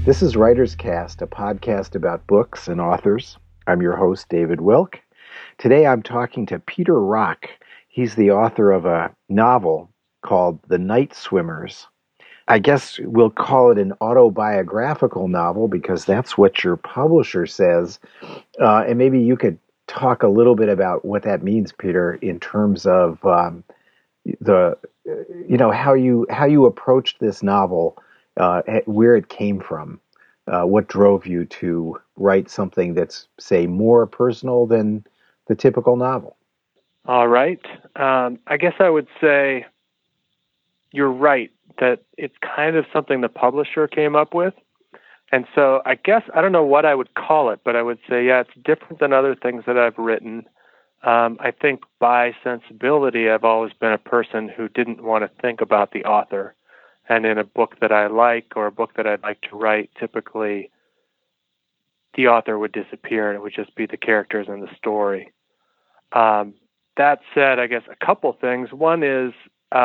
This is Writer's Cast, a podcast about books and authors. I'm your host, David Wilk. Today I'm talking to Peter Rock. He's the author of a novel called The Night Swimmers. I guess we'll call it an autobiographical novel because that's what your publisher says. And maybe you could talk a little bit about what that means, Peter, in terms of how you approached this novel, where it came from, what drove you to write something that's, say, more personal than the typical novel. All right. I guess I would say you're right that it's kind of something the publisher came up with. And so I guess I don't know what I would call it, but I would say, yeah, it's different than other things that I've written. I think by sensibility, I've always been a person who didn't want to think about the author. And in a book that I like or a book that I'd like to write, typically the author would disappear and it would just be the characters and the story. That said, I guess a couple things. One is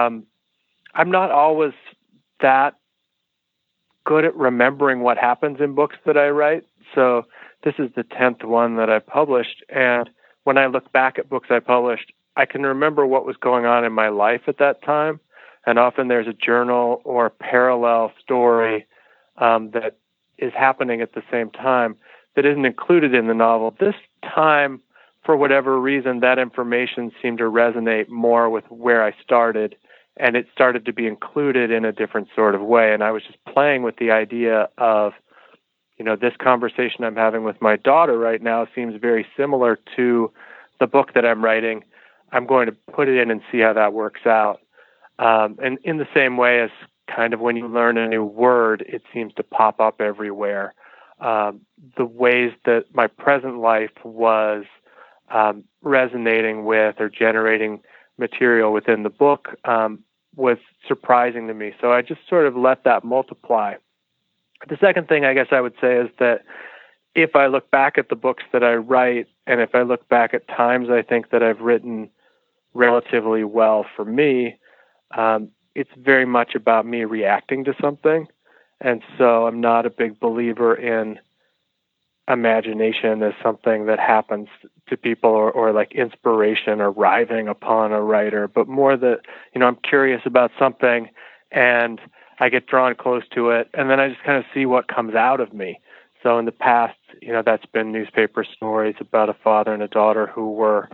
I'm not always that good at remembering what happens in books that I write. So this is the 10th one that I published. And when I look back at books I published, I can remember what was going on in my life at that time. And often there's a journal or parallel story that is happening at the same time that isn't included in the novel. This time, for whatever reason, that information seemed to resonate more with where I started, and it started to be included in a different sort of way. And I was just playing with the idea of, this conversation I'm having with my daughter right now seems very similar to the book that I'm writing. I'm going to put it in and see how that works out. And in the same way as kind of when you learn a new word, it seems to pop up everywhere. The ways that my present life was resonating with or generating material within the book was surprising to me. So I just sort of let that multiply. The second thing I guess I would say is that if I look back at the books that I write, and if I look back at times I think that I've written relatively well for me, it's very much about me reacting to something. And so I'm not a big believer in imagination as something that happens to people or like inspiration arriving upon a writer, but more that, I'm curious about something and I get drawn close to it and then I just kind of see what comes out of me. So in the past, that's been newspaper stories about a father and a daughter who were,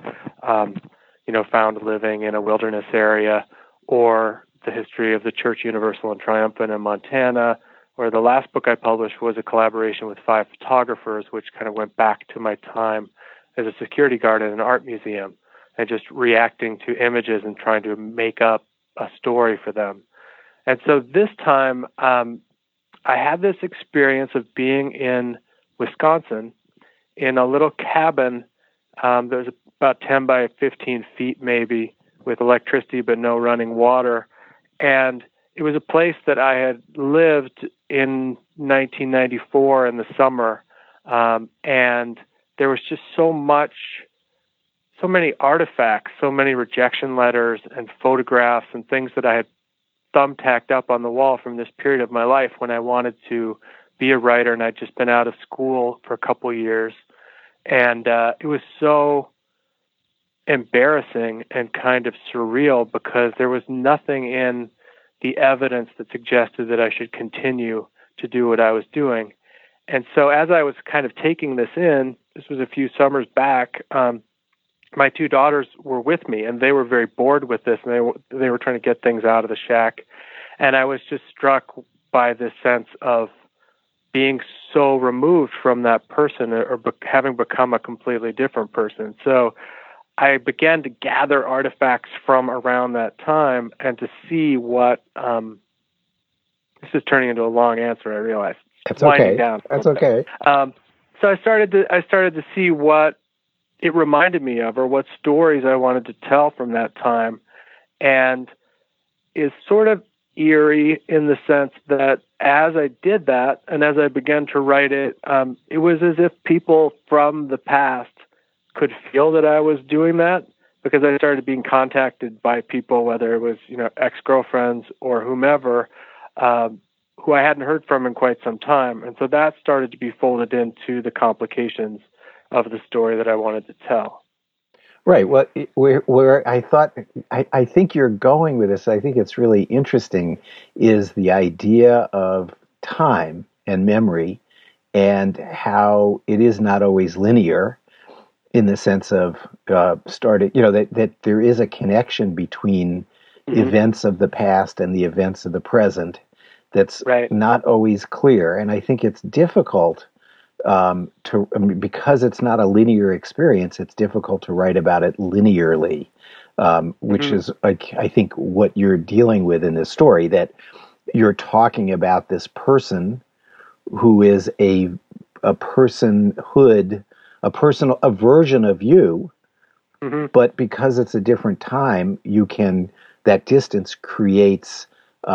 found living in a wilderness area, or the history of the Church Universal and Triumphant in Montana, or the last book I published was a collaboration with 5 photographers, which kind of went back to my time as a security guard at an art museum and just reacting to images and trying to make up a story for them. And so this time, I had this experience of being in Wisconsin in a little cabin that was about 10 by 15 feet maybe, with electricity but no running water. And it was a place that I had lived in 1994 in the summer, and there was just so many artifacts, so many rejection letters and photographs and things that I had thumbtacked up on the wall from this period of my life when I wanted to be a writer, and I'd just been out of school for a couple of years. And it was so embarrassing and kind of surreal because there was nothing in the evidence that suggested that I should continue to do what I was doing. And so as I was kind of taking this in, this was a few summers back, my 2 daughters were with me, and they were very bored with this, and they were trying to get things out of the shack. And I was just struck by this sense of being so removed from that person or having become a completely different person. So I began to gather artifacts from around that time and to see what, this is turning into a long answer, I realize. That's okay. Down That's okay. So I started to see what it reminded me of or what stories I wanted to tell from that time, and is sort of eerie in the sense that as I did that and as I began to write it, it was as if people from the past could feel that I was doing that, because I started being contacted by people, whether it was, ex-girlfriends or whomever, who I hadn't heard from in quite some time. And so that started to be folded into the complications of the story that I wanted to tell. Right. Well, where I think you're going with this, I think it's really interesting, is the idea of time and memory and how it is not always linear in the sense of starting, that there is a connection between events of the past and the events of the present that's not always clear. And I think it's difficult because it's not a linear experience, it's difficult to write about it linearly, which is, I think, what you're dealing with in this story, that you're talking about this person who is a personhood, a version of you, but because it's a different time, that distance creates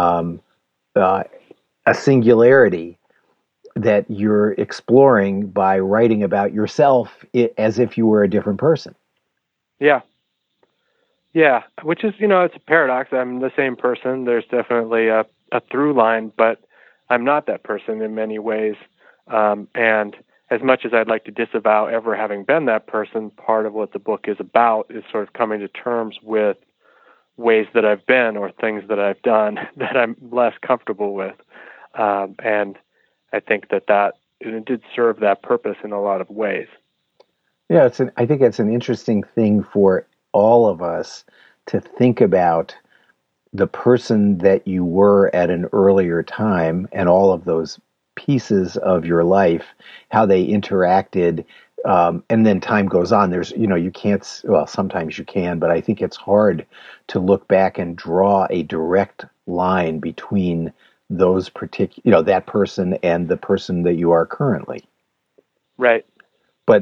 a singularity that you're exploring by writing about yourself as if you were a different person. Yeah. Yeah. Which is, it's a paradox. I'm the same person. There's definitely a through line, but I'm not that person in many ways. And as much as I'd like to disavow ever having been that person, part of what the book is about is sort of coming to terms with ways that I've been or things that I've done that I'm less comfortable with. And I think that it did serve that purpose in a lot of ways. Yeah, I think it's an interesting thing for all of us to think about the person that you were at an earlier time and all of those pieces of your life, how they interacted, and then time goes on. There's, you can't, well, sometimes you can, but I think it's hard to look back and draw a direct line between those particular, that person and the person that you are currently. Right. But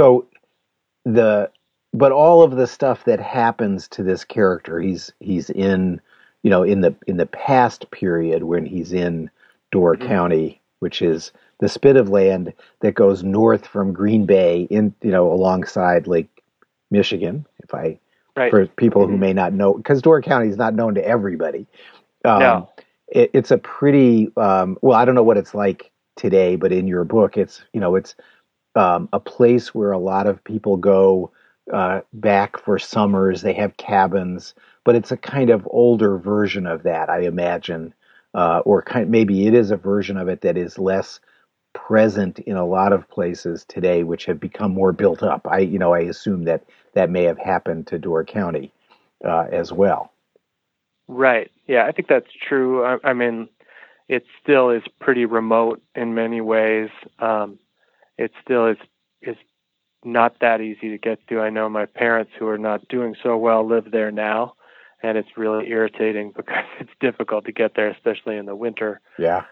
but all of the stuff that happens to this character, he's in, in the past period when he's in Door County, which is the spit of land that goes north from Green Bay alongside Lake Michigan. For people who may not know, because Door County is not known to everybody. No. It's a pretty, well, I don't know what it's like today, but in your book, it's a place where a lot of people go back for summers. They have cabins, but it's a kind of older version of that, I imagine, or maybe it is a version of it that is less present in a lot of places today, which have become more built up. I assume that may have happened to Door County as well. Right. Yeah, I think that's true. I mean, it still is pretty remote in many ways. It still is not that easy to get to. I know my parents, who are not doing so well, live there now, and it's really irritating because it's difficult to get there, especially in the winter. Yeah.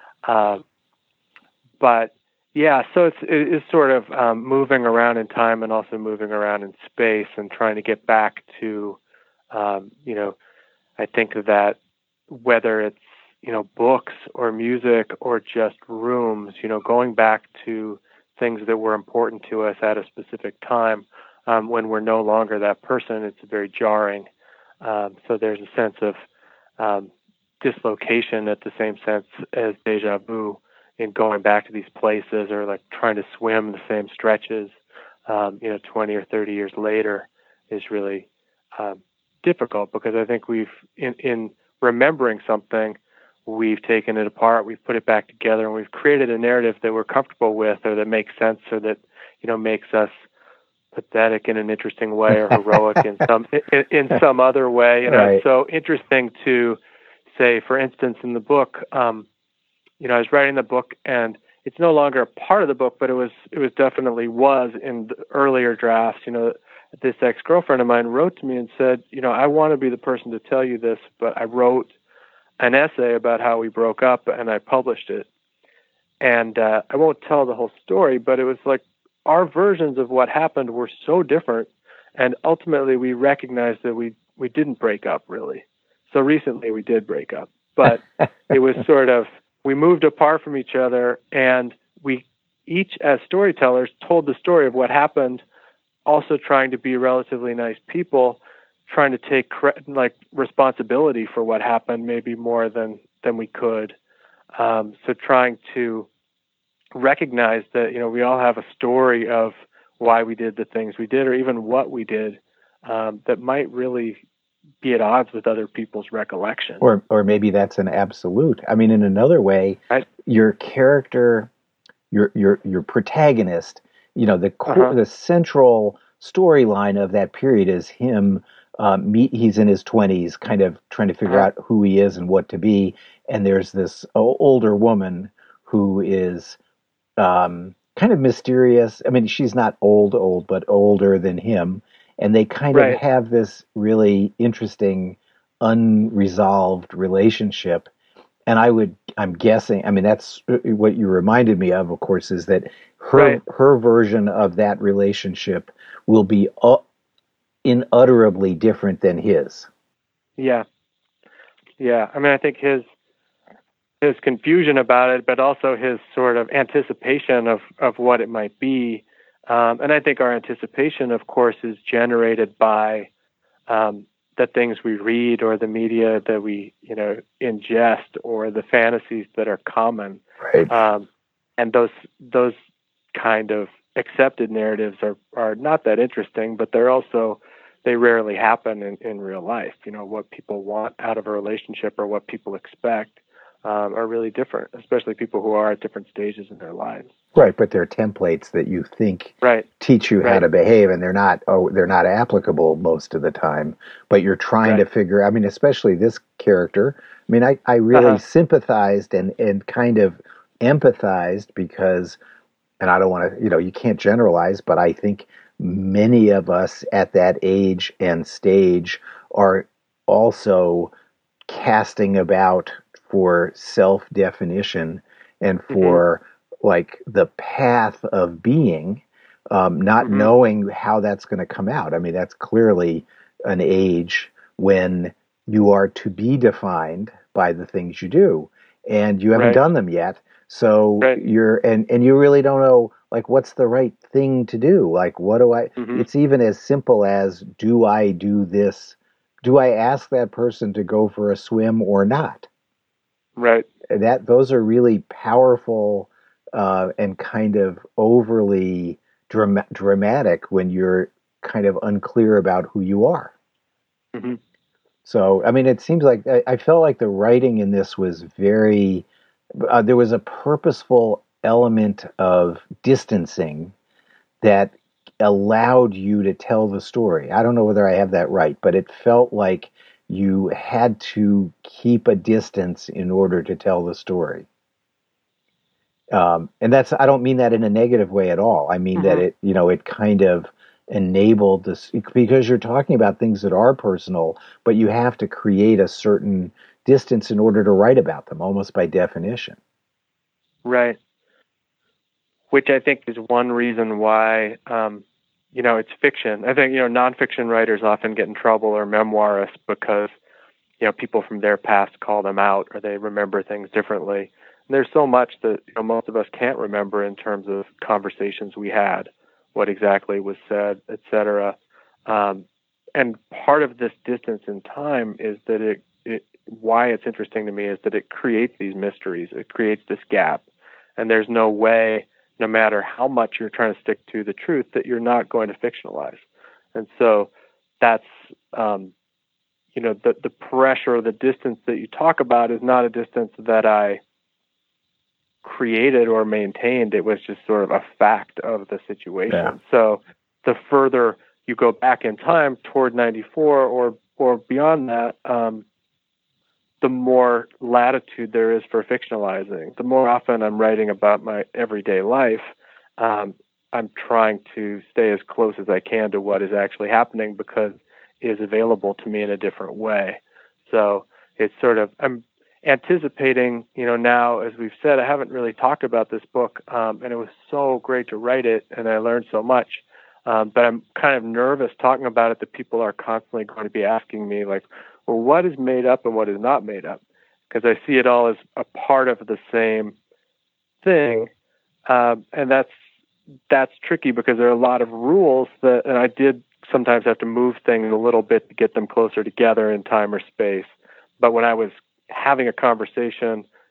But yeah, so it is sort of moving around in time and also moving around in space and trying to get back to, I think that whether it's, books or music or just rooms, going back to things that were important to us at a specific time, when we're no longer that person, it's very jarring. So there's a sense of dislocation at the same sense as deja vu in going back to these places, or like trying to swim the same stretches, 20 or 30 years later is really difficult, because I think we've, in remembering something, we've taken it apart, we've put it back together, and we've created a narrative that we're comfortable with, or that makes sense, or that, makes us pathetic in an interesting way, or heroic in some other way. Right. It's so interesting to say, for instance, in the book, I was writing the book, and it's no longer a part of the book, but it was definitely in the earlier drafts. This ex-girlfriend of mine wrote to me and said, I want to be the person to tell you this, but I wrote an essay about how we broke up, and I published it. And I won't tell the whole story, but it was like our versions of what happened were so different, and ultimately we recognized that we didn't break up, really. So recently we did break up, but it was sort of, we moved apart from each other, and we each, as storytellers, told the story of what happened, also trying to be relatively nice people, trying to take responsibility for what happened, maybe more than we could. So trying to recognize that, we all have a story of why we did the things we did, or even what we did, that might really be at odds with other people's recollection. Or maybe that's an absolute. I mean, in another way, right? Your character, your protagonist, the central storyline of that period is him. He's in his 20s, kind of trying to figure out who he is and what to be. And there's this older woman who is kind of mysterious. I mean, she's not old, but older than him. And they kind of have this really interesting, unresolved relationship. And I'm guessing, I mean, that's what you reminded me of course, is that her version of that relationship will be unutterably different than his. Yeah. Yeah. I mean, I think his confusion about it, but also his sort of anticipation of what it might be. And I think our anticipation, of course, is generated by the things we read, or the media that we, ingest, or the fantasies that are common. Right. And those kind of accepted narratives are not that interesting, but they rarely happen in real life. What people want out of a relationship, or what people expect, are really different, especially people who are at different stages in their lives. Right, but they're templates that you think teach you how to behave, and they're not applicable most of the time. But you're trying to figure. I mean, especially this character. I mean, I really sympathized and kind of empathized, because, and I don't want to, you can't generalize, but I think many of us at that age and stage are also casting about for self-definition and for like the path of being, not knowing how that's going to come out. I mean, that's clearly an age when you are to be defined by the things you do, and you haven't done them yet. So you're, and you really don't know, like, what's the right thing to do? Like, what do I, it's even as simple as, do I do this? Do I ask that person to go for a swim or not? Right. Those are really powerful and kind of overly dramatic when you're kind of unclear about who you are. Mm-hmm. So, I mean, it seems like I felt like the writing in this was very, there was a purposeful element of distancing that allowed you to tell the story. I don't know whether I have that right, but it felt like you had to keep a distance in order to tell the story. And I don't mean that in a negative way at all. I mean that it kind of enabled this, because you're talking about things that are personal, but you have to create a certain distance in order to write about them, almost by definition. Right. Which I think is one reason why, it's fiction. I think, nonfiction writers often get in trouble, or memoirists, because, people from their past call them out, or they remember things differently. And there's so much that most of us can't remember in terms of conversations we had, what exactly was said, etc. And part of this distance in time is that why it's interesting to me is that it creates these mysteries. It creates this gap. And there's no way, no matter how much you're trying to stick to the truth, that you're not going to fictionalize. And so that's, the pressure or the distance that you talk about is not a distance that I created or maintained. It was just sort of a fact of the situation. Yeah. So the further you go back in time toward 94 or beyond that, the more latitude there is for fictionalizing. The more often I'm writing about my everyday life, I'm trying to stay as close as I can to what is actually happening, because it is available to me in a different way. So it's sort of, I'm anticipating, now, as we've said, I haven't really talked about this book, and it was so great to write it, and I learned so much. But I'm kind of nervous talking about it, that people are constantly going to be asking me, like, well, what is made up and what is not made up? Because I see it all as a part of the same thing. And that's tricky, because there are a lot of rules and I did sometimes have to move things a little bit to get them closer together in time or space. But when I was having a conversation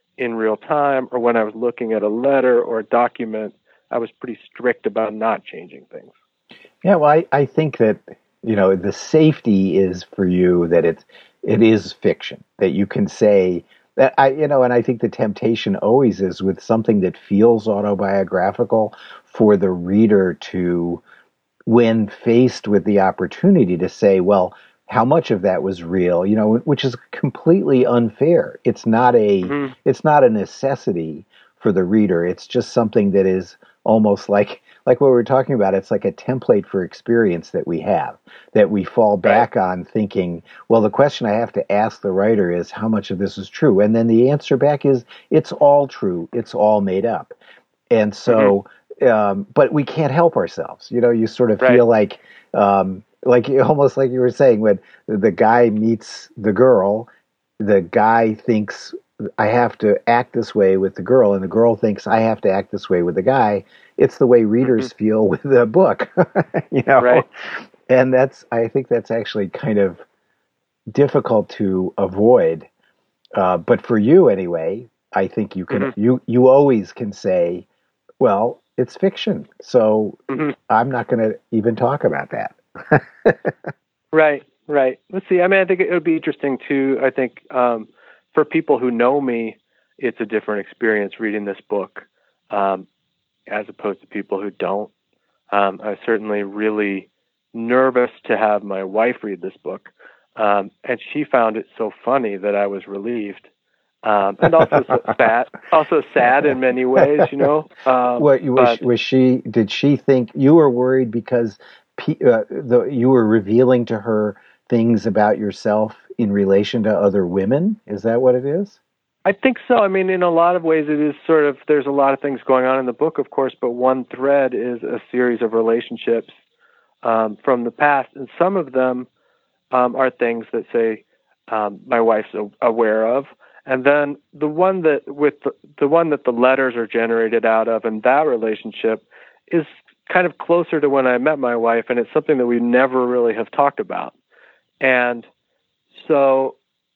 in real time, or when I was looking at a letter or a document, I was pretty strict about not changing things. Yeah, well, I think that, the safety is for you that it is fiction, that you can say that and I think the temptation always is with something that feels autobiographical for the reader to, when faced with the opportunity to say, well, how much of that was real, which is completely unfair. Mm-hmm. It's not a necessity for the reader. It's just something that is almost like what we were talking about. It's like a template for experience that we have, that we fall back on thinking, well, the question I have to ask the writer is how much of this is true? And then the answer back is it's all true. It's all made up. And so, but we can't help ourselves. You sort of feel like almost like you were saying, when the guy meets the girl, the guy thinks I have to act this way with the girl, and the girl thinks I have to act this way with the guy. It's the way readers feel with the book, Right. And I think that's actually kind of difficult to avoid. But for you anyway, I think you can, you always can say, well, it's fiction, so I'm not going to even talk about that. Right. Let's see. I mean, I think it would be interesting too. I think for people who know me, it's a different experience reading this book as opposed to people who don't. I was certainly really nervous to have my wife read this book, and she found it so funny that I was relieved. And also sad in many ways, Was she? Did she think you were worried because you were revealing to her things about yourself in relation to other women? Is that what it is? I think so. I mean, in a lot of ways, it is sort of, there's a lot of things going on in the book, of course, but one thread is a series of relationships from the past. And some of them are things that, say, my wife's aware of. And then the one that the letters are generated out of, and that relationship is kind of closer to when I met my wife, and it's something that we never really have talked about. And so,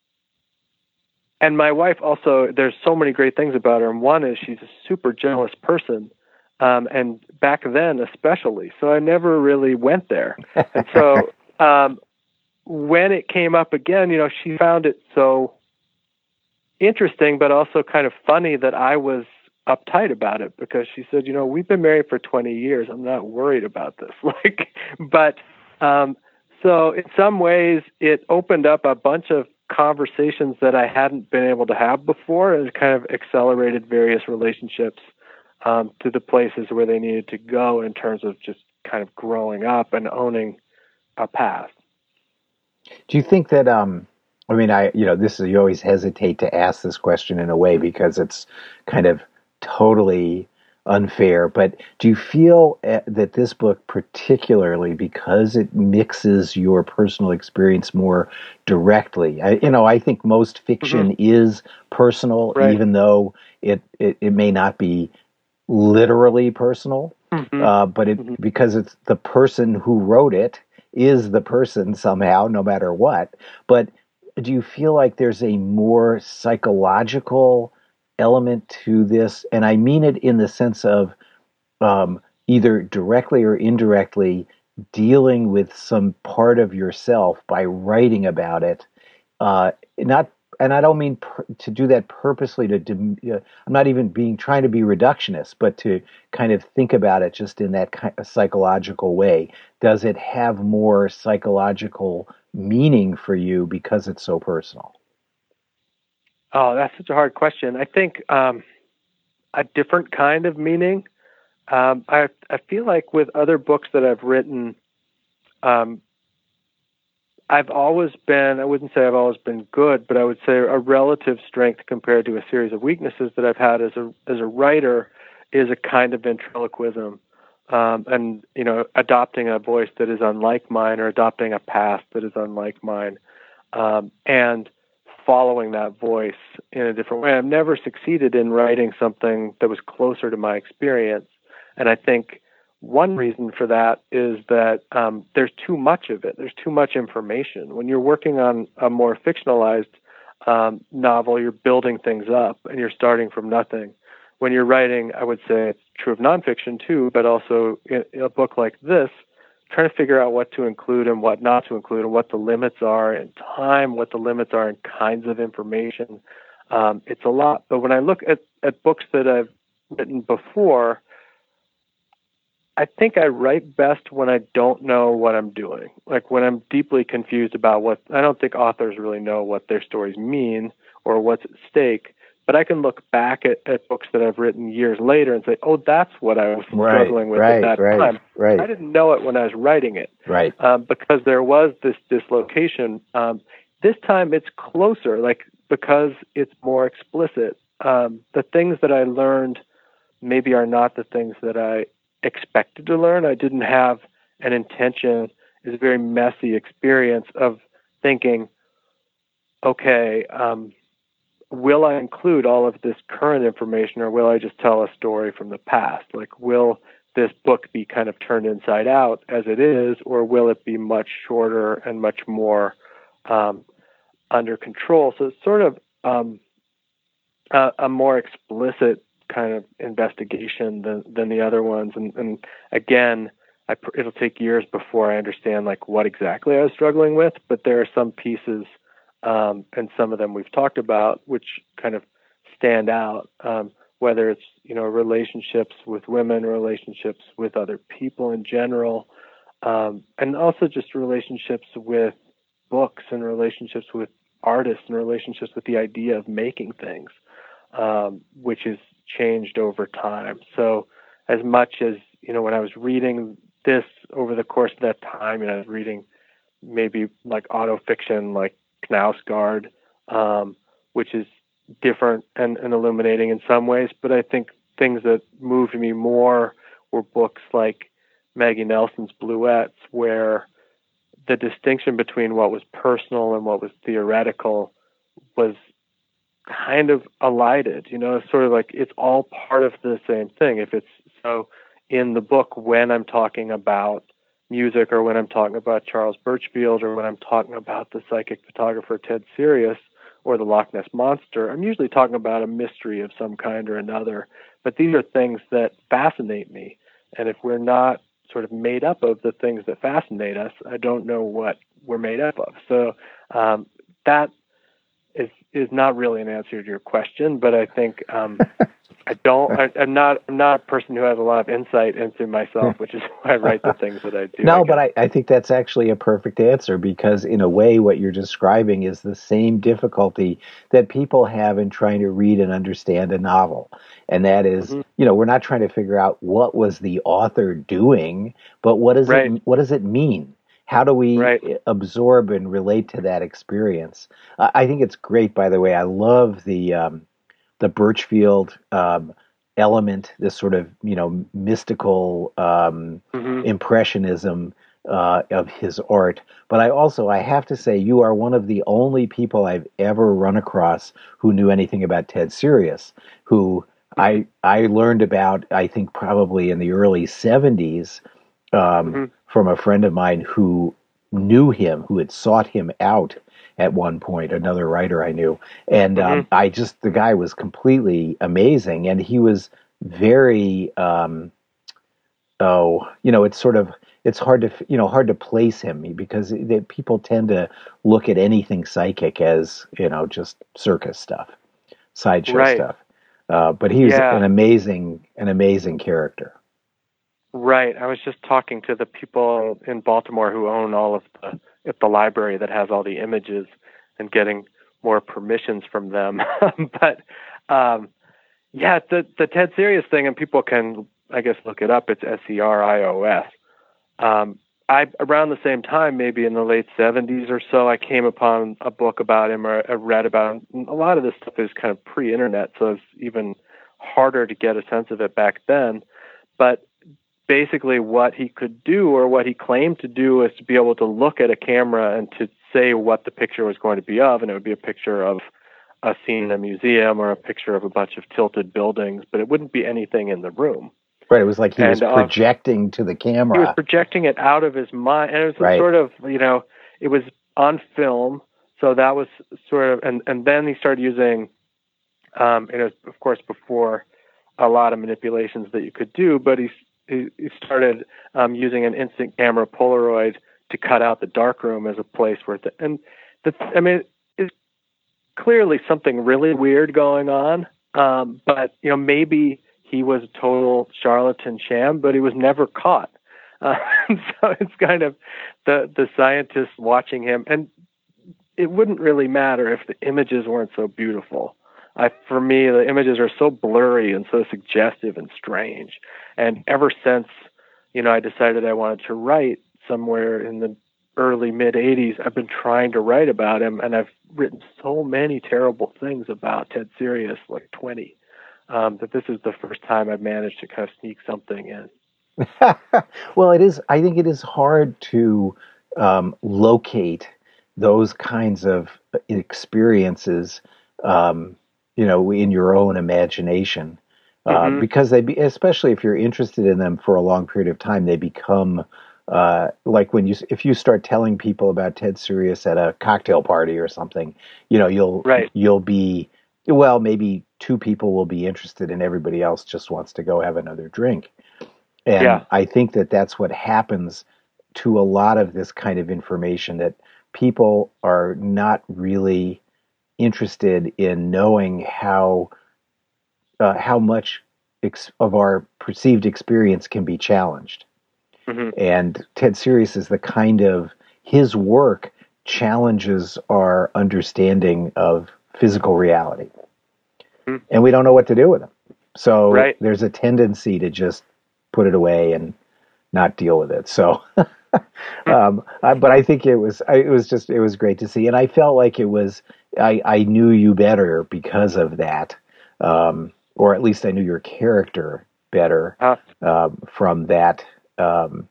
and my wife also, there's so many great things about her. And one is she's a super jealous person. And back then, especially. So I never really went there. And so when it came up again, she found it so interesting, but also kind of funny that I was uptight about it, because she said, we've been married for 20 years. I'm not worried about this. So in some ways it opened up a bunch of conversations that I hadn't been able to have before, and kind of accelerated various relationships to the places where they needed to go in terms of just kind of growing up and owning a past. Do you think that, you always hesitate to ask this question in a way because it's kind of totally unfair, but do you feel that this book, particularly because it mixes your personal experience more directly, I think most fiction is personal, even though it may not be literally personal, but because it's the person who wrote it is the person somehow, no matter what. But do you feel like there's a more psychological element to this? And I mean it in the sense of either directly or indirectly dealing with some part of yourself by writing about it. Not, and I don't mean to do that purposely. I'm not even trying to be reductionist, but to kind of think about it just in that kind of psychological way. Does it have more psychological meaning for you because it's so personal? Oh, that's such a hard question. I think a different kind of meaning. I feel like with other books that I've written, I've always been, I wouldn't say I've always been good, but I would say a relative strength compared to a series of weaknesses that I've had as a writer is a kind of ventriloquism, and adopting a voice that is unlike mine, or adopting a past that is unlike mine, and following that voice in a different way. I've never succeeded in writing something that was closer to my experience, and I think one reason for that is that there's too much of it. There's too much information. When you're working on a more fictionalized novel, you're building things up and you're starting from nothing. When you're writing, I would say it's true of nonfiction too, but also in a book like this, trying to figure out what to include and what not to include, and what the limits are in time, what the limits are in kinds of information. It's a lot. But when I look at books that I've written before, I think I write best when I don't know what I'm doing. Like when I'm deeply confused about I don't think authors really know what their stories mean or what's at stake. But I can look back at books that I've written years later and say, oh, that's what I was struggling with at that time. Right. I didn't know it when I was writing it. Right. Because there was this dislocation. This time it's closer, because it's more explicit. The things that I learned maybe are not the things that I expected to learn. I didn't have an intention. It's a very messy experience of thinking, okay, will I include all of this current information, or will I just tell a story from the past? Like, will this book be kind of turned inside out as it is, or will it be much shorter and much more under control? So it's sort of a more explicit kind of investigation than the other ones. And again, it'll take years before I understand what exactly I was struggling with, but there are some pieces, and some of them we've talked about, which kind of stand out, whether it's, relationships with women, relationships with other people in general, and also just relationships with books and relationships with artists and relationships with the idea of making things, which has changed over time. So as much as, when I was reading this over the course of that time, I was reading maybe autofiction, like Knausgaard, which is different and illuminating in some ways, but I think things that moved me more were books like Maggie Nelson's Bluets, where the distinction between what was personal and what was theoretical was kind of elided. It's sort of it's all part of the same thing. If it's so in the book, when I'm talking about music, or when I'm talking about Charles Birchfield, or when I'm talking about the psychic photographer Ted Sirius, or the Loch Ness Monster, I'm usually talking about a mystery of some kind or another. But these are things that fascinate me. And if we're not sort of made up of the things that fascinate us, I don't know what we're made up of. So that is not really an answer to your question, but I think I'm not a person who has a lot of insight into myself, which is why I write the things that I do. No, but I think that's actually a perfect answer, because in a way what you're describing is the same difficulty that people have in trying to read and understand a novel. And that is, we're not trying to figure out what was the author doing, but what does it mean? How do we absorb and relate to that experience? I think it's great, by the way. I love the Birchfield element, this sort of mystical impressionism of his art. But I have to say, you are one of the only people I've ever run across who knew anything about Ted Sirius, who I learned about, I think probably in the early 70s, from a friend of mine who knew him, who had sought him out at one point, another writer I knew. And the guy was completely amazing. And he was very, it's hard to place him, because people tend to look at anything psychic as, just circus stuff, sideshow stuff. But he was an amazing character. Right. I was just talking to the people in Baltimore who own all of the library that has all the images, and getting more permissions from them. But the Ted Sirius thing, and people can, I guess, look it up. It's SERIOS. Around the same time, maybe in the late 70s or so, I came upon a book about him, or I read about him. A lot of this stuff is kind of pre-internet, so it's even harder to get a sense of it back then. But basically what he could do, or what he claimed to do, is to be able to look at a camera and to say what the picture was going to be of, and it would be a picture of a scene in a museum, or a picture of a bunch of tilted buildings, but it wouldn't be anything in the room. Right, it was like he was projecting to the camera. He was projecting it out of his mind, and it was sort of, it was on film, So that was sort of, and then he started using, it was of course before a lot of manipulations that you could do, but he started using an instant camera Polaroid to cut out the darkroom as a place where, I mean, it's clearly something really weird going on. But maybe he was a total charlatan sham, but he was never caught. So it's kind of the scientists watching him, and it wouldn't really matter if the images weren't so beautiful. For me, the images are so blurry and so suggestive and strange. And ever since, I decided I wanted to write somewhere in the early mid 80s, I've been trying to write about him, and I've written so many terrible things about Ted Sirius, like 20, that this is the first time I've managed to kind of sneak something in. Well, it is. I think it is hard to locate those kinds of experiences, in your own imagination, because especially if you're interested in them for a long period of time, they become like if you start telling people about Ted Sirius at a cocktail party or something, you'll be, well, maybe two people will be interested and everybody else just wants to go have another drink. And I think that that's what happens to a lot of this kind of information, that people are not really interested in knowing how much of our perceived experience can be challenged. And Ted Sirius is the kind of, his work challenges our understanding of physical reality. And we don't know what to do with them. So there's a tendency to just put it away and not deal with it. So, but I think it was great to see. And I felt like I knew you better because of that. Or at least I knew your character better, from that, from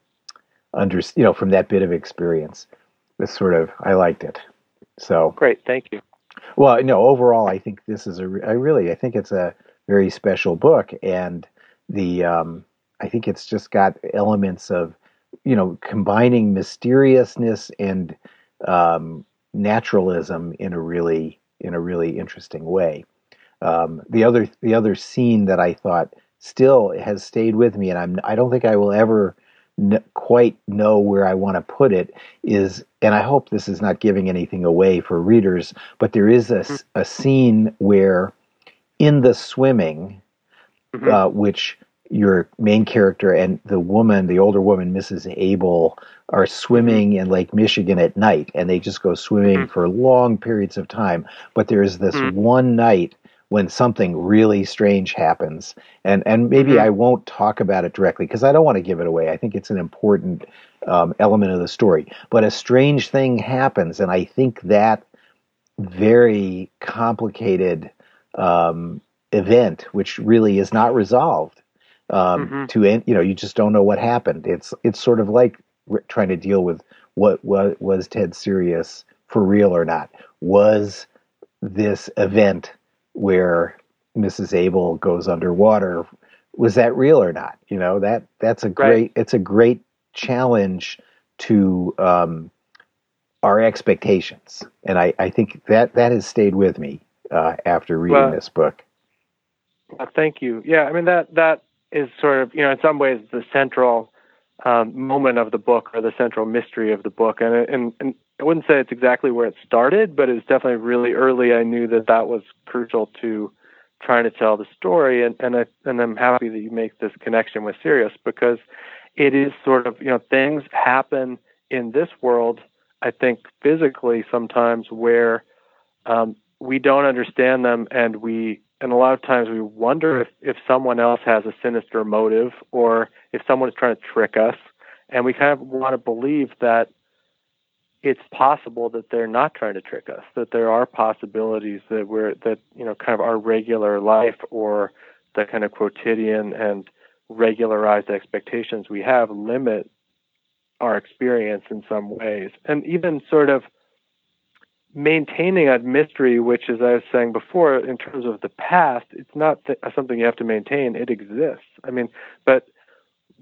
that bit of experience. I liked it. So great. Thank you. Well, no, overall, I think this is I think it's a very special book, and I think it's just got elements of, combining mysteriousness and naturalism in a really interesting way. The other scene that I thought still has stayed with me, and I don't think I will ever quite know where I want to put it, is, and I hope this is not giving anything away for readers, but there is a scene where in the swimming, which your main character and the older woman, Mrs. Abel, are swimming in Lake Michigan at night, and they just go swimming for long periods of time. But there is this one night when something really strange happens, and maybe I won't talk about it directly because I don't want to give it away. I think it's an important element of the story. But a strange thing happens, and I think that very complicated event, which really is not resolved, you just don't know what happened. It's sort of like trying to deal with what was Ted Sirius for real or not. Was this event where Mrs. Abel goes underwater, was that real or not? That's a great challenge to our expectations, and I think that has stayed with me after reading this book. Thank you. Yeah, I mean that is sort of, in some ways the central moment of the book, or the central mystery of the book, and I wouldn't say it's exactly where it started, but it was definitely really early. I knew that was crucial to trying to tell the story, and I'm happy that you make this connection with Sirius, because it is sort of, things happen in this world, I think physically sometimes, where we don't understand them, and a lot of times we wonder if someone else has a sinister motive, or if someone is trying to trick us, and we kind of want to believe that it's possible that they're not trying to trick us, that there are possibilities that kind of our regular life, or the kind of quotidian and regularized expectations we have, limit our experience in some ways. And even sort of maintaining a mystery, which, as I was saying before, in terms of the past, it's not something you have to maintain. It exists. I mean, but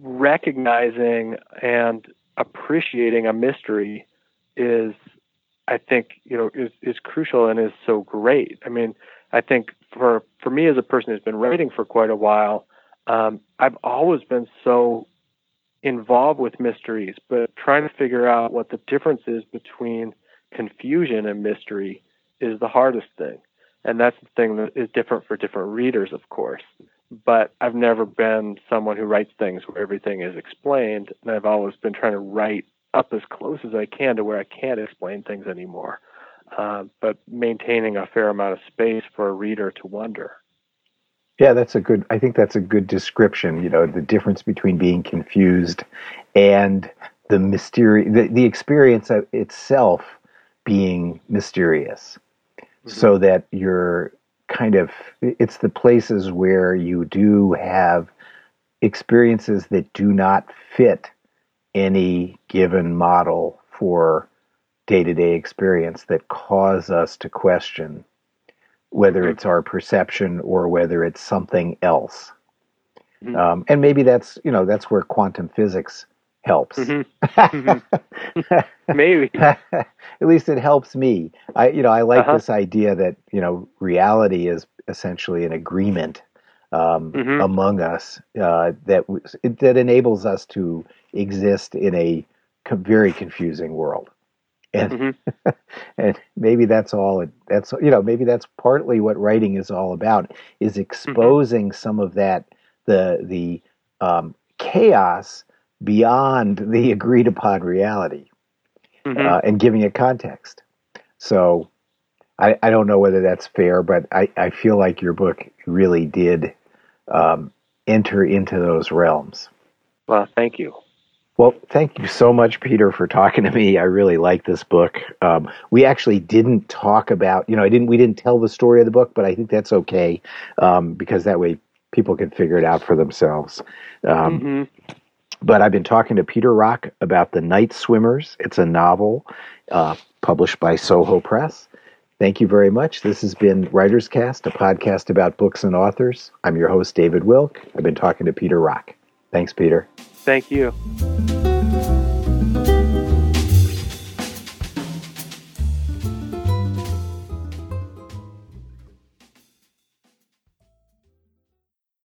recognizing and appreciating a mystery is, I think, is crucial and is so great. I mean, I think for me as a person who's been writing for quite a while, I've always been so involved with mysteries, but trying to figure out what the difference is between confusion and mystery is the hardest thing. And that's the thing that is different for different readers, of course. But I've never been someone who writes things where everything is explained, and I've always been trying to write up as close as I can to where I can't explain things anymore, but maintaining a fair amount of space for a reader to wonder. Yeah, I think that's a good description, the difference between being confused and the the experience itself being mysterious. Mm-hmm. So that you're it's the places where you do have experiences that do not fit any given model for day-to-day experience that cause us to question whether it's our perception or whether it's something else. Mm-hmm. And maybe that's where quantum physics helps. Mm-hmm. Maybe. At least it helps me. I like this idea that, reality is essentially an agreement among us that enables us to exist in a very confusing world. And and maybe that's all. Maybe that's partly what writing is all about: is exposing some of that the chaos beyond the agreed upon reality, and giving it context. So I don't know whether that's fair, but I feel like your book really did enter into those realms. Well, thank you. Well, thank you so much, Peter, for talking to me. I really like this book. We actually didn't talk about, we didn't tell the story of the book, but I think that's okay, because that way people can figure it out for themselves. But I've been talking to Peter Rock about The Night Swimmers. It's a novel published by Soho Press. Thank you very much. This has been Writer's Cast, a podcast about books and authors. I'm your host, David Wilk. I've been talking to Peter Rock. Thanks, Peter. Thank you.